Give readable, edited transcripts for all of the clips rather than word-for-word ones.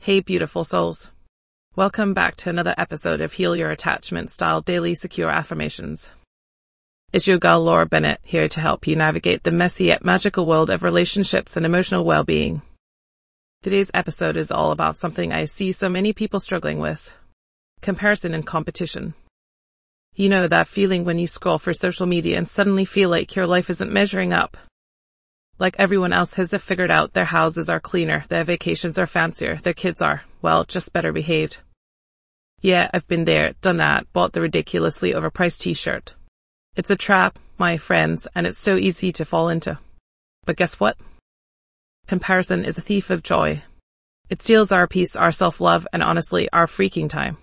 Hey, beautiful souls. Welcome back to another episode of Heal Your Attachment Style Daily Secure Affirmations. It's your girl Laura Bennett here to help you navigate the messy yet magical world of relationships and emotional well-being. Today's episode is all about something I see so many people struggling with: comparison and competition. You know that feeling when you scroll through social media and suddenly feel like your life isn't measuring up. Like everyone else has it figured out, their houses are cleaner, their vacations are fancier, their kids are, well, just better behaved. Yeah, I've been there, done that, bought the ridiculously overpriced t-shirt. It's a trap, my friends, and it's so easy to fall into. But guess what? Comparison is a thief of joy. It steals our peace, our self-love, and honestly, our freaking time.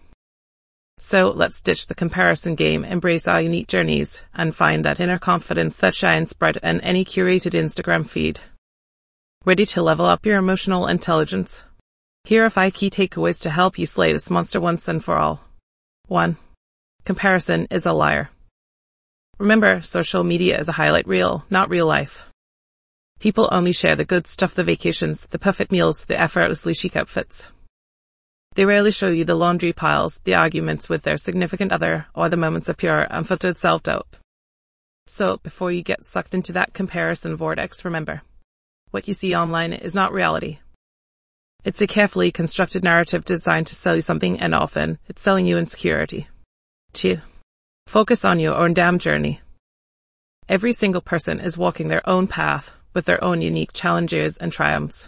So let's ditch the comparison game, embrace our unique journeys, and find that inner confidence that shines bright in any curated Instagram feed. Ready to level up your emotional intelligence? Here are 5 key takeaways to help you slay this monster once and for all. 1. Comparison is a liar. Remember, social media is a highlight reel, not real life. People only share the good stuff, the vacations, the perfect meals, the effortlessly chic outfits. They rarely show you the laundry piles, the arguments with their significant other, or the moments of pure, unfiltered self-doubt. So, before you get sucked into that comparison vortex, remember, what you see online is not reality. It's a carefully constructed narrative designed to sell you something, and often, it's selling you insecurity. 2. Focus on your own damn journey. Every single person is walking their own path, with their own unique challenges and triumphs.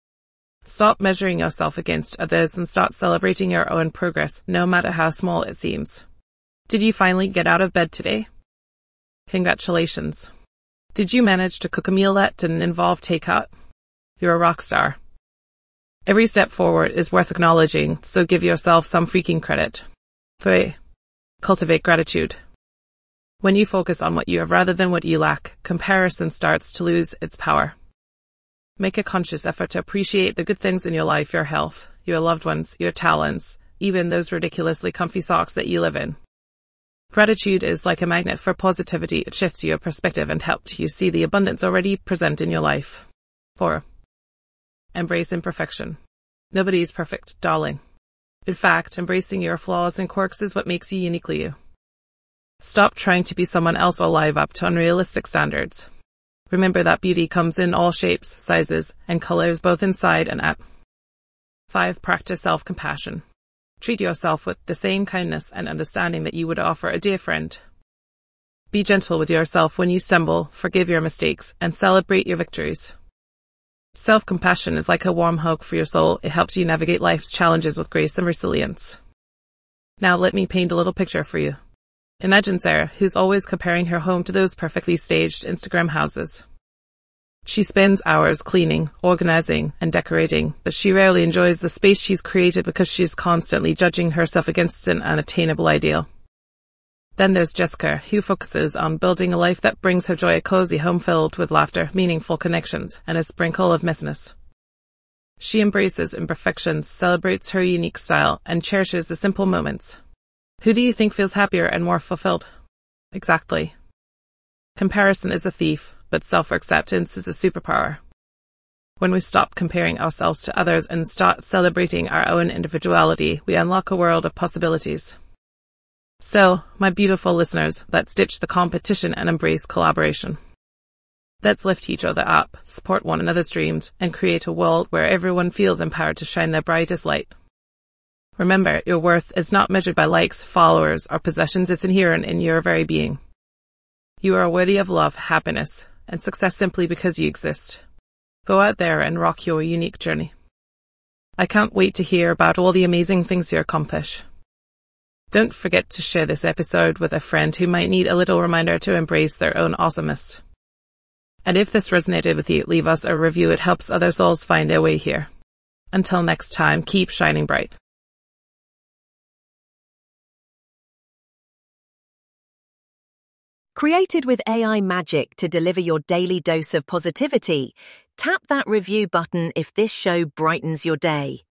Stop measuring yourself against others and start celebrating your own progress, no matter how small it seems. Did you finally get out of bed today? Congratulations. Did you manage to cook a meal that didn't involve takeout? You're a rock star. Every step forward is worth acknowledging, so give yourself some freaking credit. 3. Cultivate gratitude. When you focus on what you have rather than what you lack, comparison starts to lose its power. Make a conscious effort to appreciate the good things in your life, your health, your loved ones, your talents, even those ridiculously comfy socks that you live in. Gratitude is like a magnet for positivity. It shifts your perspective and helps you see the abundance already present in your life. 4. Embrace imperfection. Nobody is perfect, darling. In fact, embracing your flaws and quirks is what makes you uniquely you. Stop trying to be someone else or live up to unrealistic standards. Remember that beauty comes in all shapes, sizes, and colors, both inside and out. 5. Practice self-compassion. Treat yourself with the same kindness and understanding that you would offer a dear friend. Be gentle with yourself when you stumble, forgive your mistakes, and celebrate your victories. Self-compassion is like a warm hug for your soul. It helps you navigate life's challenges with grace and resilience. Now let me paint a little picture for you. Imagine Sarah, who's always comparing her home to those perfectly staged Instagram houses. She spends hours cleaning, organizing, and decorating, but she rarely enjoys the space she's created because she's constantly judging herself against an unattainable ideal. Then there's Jessica, who focuses on building a life that brings her joy, a cozy home filled with laughter, meaningful connections, and a sprinkle of messiness. She embraces imperfections, celebrates her unique style, and cherishes the simple moments. Who do you think feels happier and more fulfilled? Exactly. Comparison is a thief, but self-acceptance is a superpower. When we stop comparing ourselves to others and start celebrating our own individuality, we unlock a world of possibilities. So, my beautiful listeners, let's ditch the competition and embrace collaboration. Let's lift each other up, support one another's dreams, and create a world where everyone feels empowered to shine their brightest light. Remember, your worth is not measured by likes, followers, or possessions. It's inherent in your very being. You are worthy of love, happiness, and success simply because you exist. Go out there and rock your unique journey. I can't wait to hear about all the amazing things you accomplish. Don't forget to share this episode with a friend who might need a little reminder to embrace their own awesomeness. And if this resonated with you, leave us a review. It helps other souls find their way here. Until next time, keep shining bright. Created with AI magic to deliver your daily dose of positivity, tap that review button if this show brightens your day.